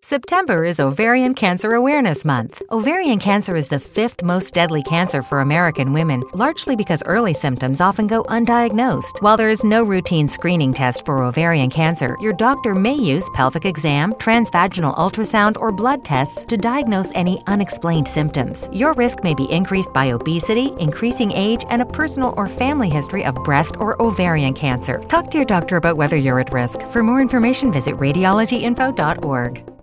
September is Ovarian Cancer Awareness Month. Ovarian cancer is the fifth most deadly cancer for American women, largely because early symptoms often go undiagnosed. While there is no routine screening test for ovarian cancer, your doctor may use pelvic exam, transvaginal ultrasound, or blood tests to diagnose any unexplained symptoms. Your risk may be increased by obesity, increasing age, and a personal or family history of breast or ovarian cancer. Talk to your doctor about whether you're at risk. For more information, visit radiologyinfo.org.